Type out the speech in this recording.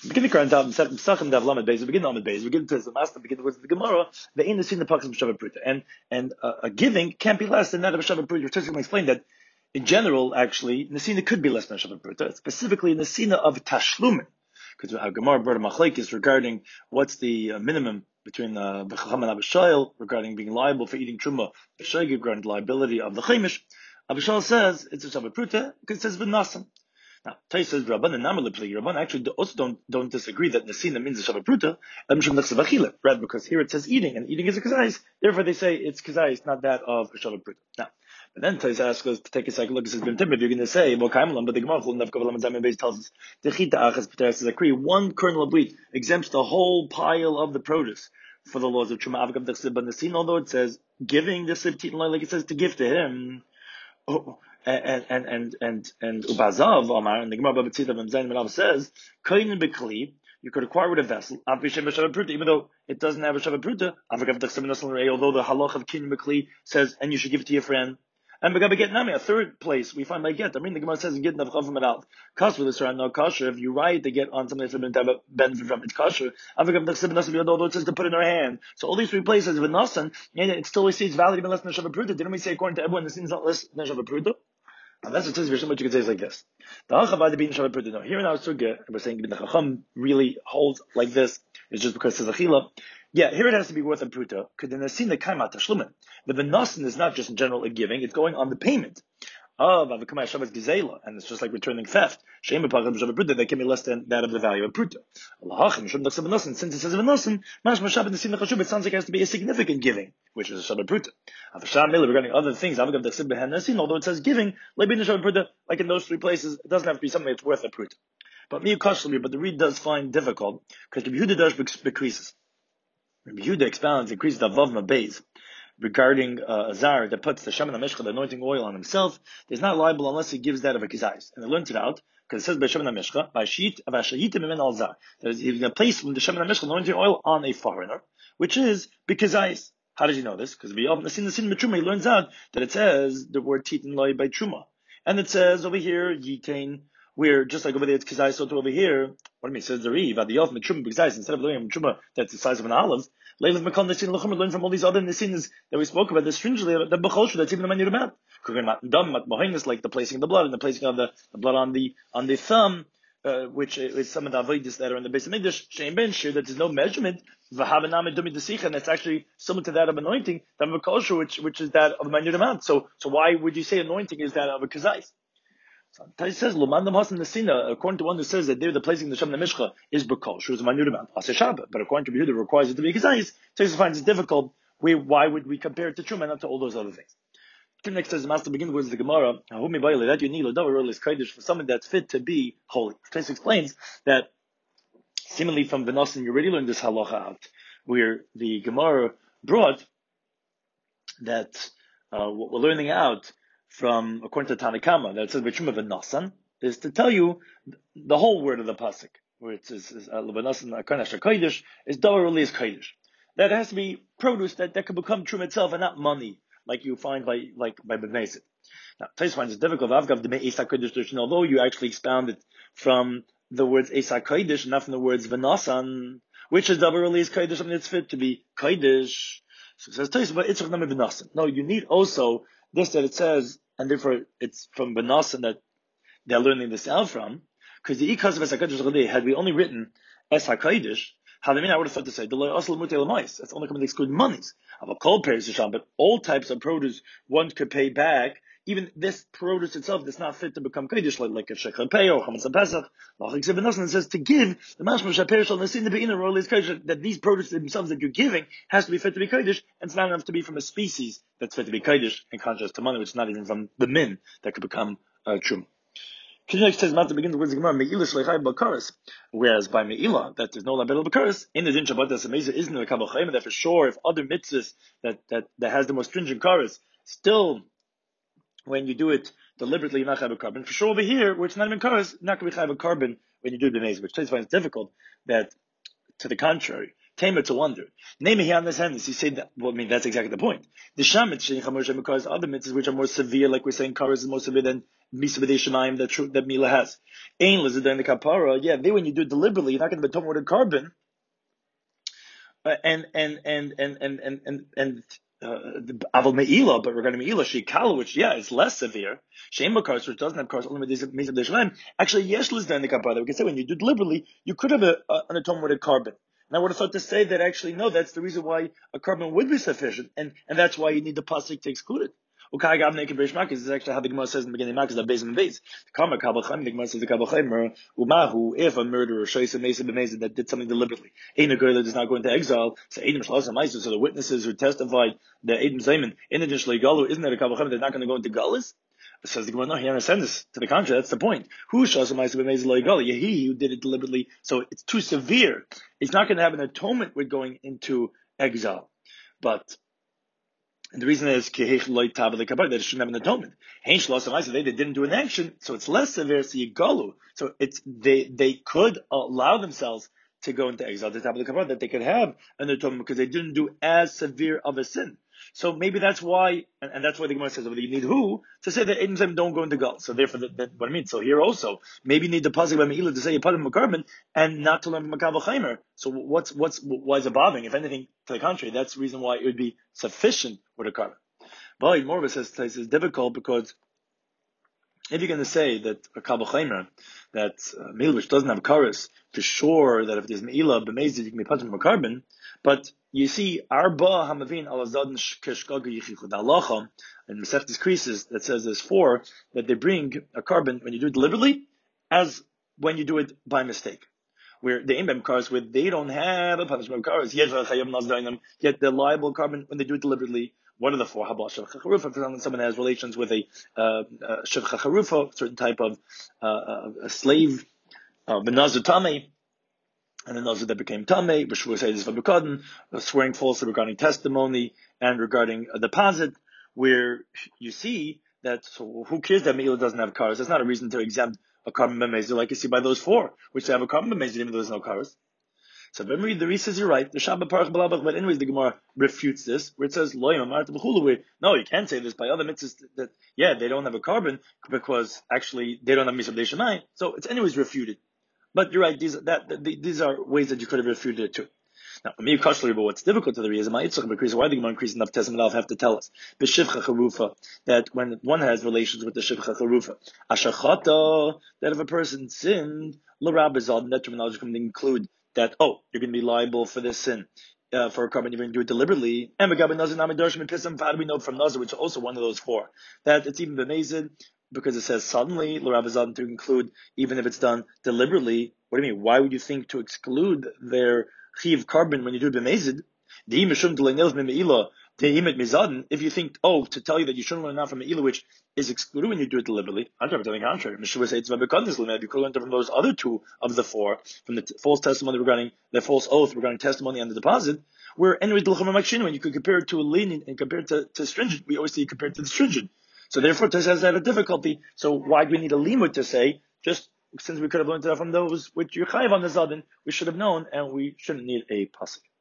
Begin the current time, Pesachim Dav Lamed Beis. We begin Lamed Beis. We begin to the master. Begin to the Gemara. The in the scene the Pachas B'Shavat Pruta, and a giving can't be less than that of a Shabbat Pruta. We're going to explain that in general, actually, Nesina could be less than a Shabbat Pruta, specifically Nesina of Tashlumin, because our Gemara brought a machlekes regarding what's the minimum between the Chacham and Abishayil regarding being liable for eating truma, Abishayil regarding the liability of the Chemish. Abishayil says it's a Shabbat Pruta because it says v'nasan. Now, Tais says Rabban and Namalipli. Rabban actually also don't disagree that Nesina means a Shabbat Pruta, right? Because here it says eating, and eating is a kazais. Therefore, they say it's kazais, not that of a Shabbat Pruta. Now, but then Tais asks us to take a second look. It says, if you're going to say, but the Gemara tells us, says, one kernel of wheat exempts the whole pile of the produce for the laws of Truma Avgav Dechsib Nesina, although it says giving the Sibtit, like it says to give to him. Oh, and Ubazav Omar and the Gemara Baba Tzita Ben Zayin Merav says Koyin Bekli you could acquire with a vessel even though it doesn't have a Shabbat Pruta, although the halach of Koyin Bekli says and you should give it to your friend. And Begabe Get Nami, a third place we find by Get. I mean the Gemara says in Get Navchav Meral Kas with this around no kosher. If you write to get on something that's been benefit from it's kosher. Although it says to put in her hand. So all these three places with Nasan, and it still states valid even less than Shabbat Pruta. Didn't we say according to everyone the sin is not less than Shabbat Pruta? And that's what it says. What you can say is like this. The Hachabad being Shabbat Pruta. No, here in our Sugya, we're saying the Chacham really holds like this. It's just because it says Achila. Yeah, here it has to be worth a Pruta. Because the Nesina Kaimat Tashlumin. But the Nasan is not just in general a giving, it's going on the payment of Avakamai Shabbat Gizela, and it's just like returning theft. Shame Pacham Shabbat Pruta, that can be less than that of the value of Pruta. Since it says Nasan, Mashma Shabbat Nesina Chashub, it sounds like it has to be a significant giving, which is a Shabbat Pruta. Regarding other things, although it says giving, like in those three places, it doesn't have to be something that's worth a Pruta. But the read does find difficult, because the Yehuda does decreases. Rabbi Yehuda expounds, increases the Vav Mabeis, regarding a zar that puts the Shemen HaMishcha, the anointing oil on himself, is not liable unless he gives that of a kizayis. And they learned it out, because it says by Shemen HaMishcha, by Shit, Avashayitim Imen Al Zar, that he's going to place the Shemen HaMishcha, the anointing oil, on a foreigner, which is bikizayis. How did you know this? Because he learns out that it says the word titin loy by truma. And it says over here, yitain, where just like over there it's kizayis, so to over here, what do you mean? It says the riv, at the yof mitruma bikizayis, instead of learning truma that's the size of an olive, Leilav Mekal Nesin Lachum learn from all these other Nesinas that we spoke about, the stringently, the Bechoshu, that's even the Manir Mat. Like the placing of the blood and the placing of the blood on the thumb, which is some of the Avodas that are in the base of English, Shein Ben Shir, that there's no measurement, Vahavanam Dumi Desicha, and it's actually similar to that of anointing, the Bechoshu, which is that of the Manir Mat. So why would you say anointing is that of a Kazais? So it says, Luman Hasan Nesina, according to one who says that there the placing the Shemen HaMishcha is Bekol, Shuz Manudamant, Ase Shabbat. But according to Yehuda, it requires it to be Kizayis. Taisa finds it difficult. Why would we compare it to Truma and not to all those other things? Next says, Master begins with the Gemara, that you need a for someone that's fit to be holy. Taisa explains that, seemingly from the Nasan, you already learned this halacha out, where the Gemara brought that, what we're learning out, from according to Tanakama, that it says B'Truma v'Nasan, is to tell you the whole word of the pasuk, where it says L'Nasan Akarnash Kodesh is Davar really is Kodesh. That has to be produce that could become Truma itself and not money, like you find by B'Neset. Now, Tais finds it difficult. Avgav Deme Esak Kodesh, although you actually expounded from the words Esak Kodesh, not from the words v'Nasan, which is Davar really is Kodesh, something that's fit to be Kodesh. So it says Tais, but it's Nami v'Nasan. No, you need also this that it says. And therefore, it's from Benasan that they're learning this out from. Because the Ikas of Es HaKadosh, had we only written Es HaKadosh, I would have thought to say, that's only coming to exclude monies. But all types of produce one could pay back, even this produce itself that's not fit to become Kodesh, like a Shechel Pei or Chametz HaPesach. It says to give, the Mashma Shapir Shal Nesin, the Be'ina Rol is Kodesh, that these produce themselves that you're giving has to be fit to be Kodesh, and it's not enough to be from a species that's fit to be Kodesh, in contrast to money, which is not even from the min that could become Truma. Next says, not to begin the words of Gemara, Me'ilah Shleichai Bakaris, whereas by Me'ilah, that there's no Label Bakaris, in the Din Shabbat, that's amazing, isn't the Kabbalah Chaim, that for sure, if other mitzvahs that has the most stringent Karis, still, when you do it deliberately, you're not chayv a carbon. For sure over here, where it's not even cars, not going to be chayv a carbon when you do the b'nei, which finds difficult, that, to the contrary, Tamer to wonder. Name here on this hand, he said that, that's exactly the point. The shamet, because other mitzvahs which are more severe, like we're saying, cars is more severe than misa b'dei shemayim that Mila has. Ein l'zedin the kapara. Yeah, when you do it deliberately, you're not going to be tummy with a carbon. And Aval Me'ila, but regarding Me'ila, Shikala, which it's less severe. Shema cars, which doesn't have cars, only with these. Actually, yes, Lizdar the Kapara. We can say when you do deliberately, you could have an atonement with a carbon. And I would have thought to say that actually no, that's the reason why a carbon would be sufficient, and that's why you need the pasuk to exclude it. Okay, Gab Naked Breish Makis is actually how the Gemara says in the beginning of Makis, that base and base. Kama Kabachim, the Gemara says the Kabachim, Umahu, if a murderer, Shaisa Mesa Bemesa, that did something deliberately, Aina Girl does not go into exile, so Adim Shlosa Maisa, so the witnesses who testified that Adim Zayman, in addition to Galu, isn't that a Kabachim, they're not going to go into Galus? Says the Gemara, no, he understands this. To the contrary, that's the point. Who Shlosa Maisa Bemesa Lo Galu? He who did it deliberately, so it's too severe. He's not going to have an atonement with going into exile. But and the reason is they shouldn't have an atonement. They didn't do an action, so it's less severe. So you galu. So it's they could allow themselves to go into exile. The top of the kabbalah that they could have an atonement because they didn't do as severe of a sin. So maybe that's why, and that's why the Gemara says over you need who to say that Eidim Zayim don't go into Gal. So therefore, what I mean. So here also, maybe you need the pasuk by Meila to say you put him a carbon and not to learn Makabel Chaimer. So why is it bothering? If anything, to the contrary, that's the reason why it would be sufficient with a carbon. But more of it says it's difficult because if you're going to say that a Kabel Chaimer, that Meila which doesn't have karas, for sure that if there's Meila b'mezid you can be put him a carbon, but you see, Arba Hamavin Alazadin Keshkaga Yichichud Halacha in Masechtas Krisis that says there's 4 that they bring a carbon when you do it deliberately, as when you do it by mistake. Where the Imbem cars where they don't have a punishment of cars, yet they're liable carbon when they do it deliberately. What are the 4? How about Shevcha Charufa? If someone has relations with a Shevcha Charufa, certain type of a slave, Benazir Tameh, and then those that became Tameh, which will say this for swearing falsely regarding testimony and regarding a deposit, where you see that, so who cares that Meila doesn't have cars? That's not a reason to exempt a carbon b'mezid, like you see by those 4, which have a carbon b'mezid even though there's no cars. So when we read the Reese says you're right, the Shabbat Parach Balabach, but anyways the Gemara refutes this, where it says, no, you can't say this by other mitzvahs that, they don't have a carbon, because actually they don't have Misab Deshanai, so it's anyways refuted. But you're right, these are ways that you could have refuted it too. Now, maybe but what's difficult to the reason why the Gemara increasing enough Testament have to tell us b'shivcha charufa, that when one has relations with the shivcha charufa, ashachata, that if a person sinned, l'rabazad, that terminology can include that you're going to be liable for this sin. For a carbon, you're going to do it deliberately. And how do we know from Nazir, which is also one of those 4, that it's even b'mezid, because it says suddenly, l'rabazad, to include even if it's done deliberately. What do you mean? Why would you think to exclude their chiv carbon when you do it b'mezid? If you think, to tell you that you shouldn't learn out from Me'ila, which is excluded when you do it deliberately, I'm talking to the contrary. Meshua says you could learn from those other 2 of the 4, from the false testimony regarding the false oath regarding testimony and the deposit, where anyway, when you could compare it to a lenient and compare it to stringent, we always say you compare it to the stringent. So therefore, Tess has had a difficulty. So why do we need a limud to say, just since we could have learned that from those which you're chayiv on the zadin, we should have known, and we shouldn't need a pasuk.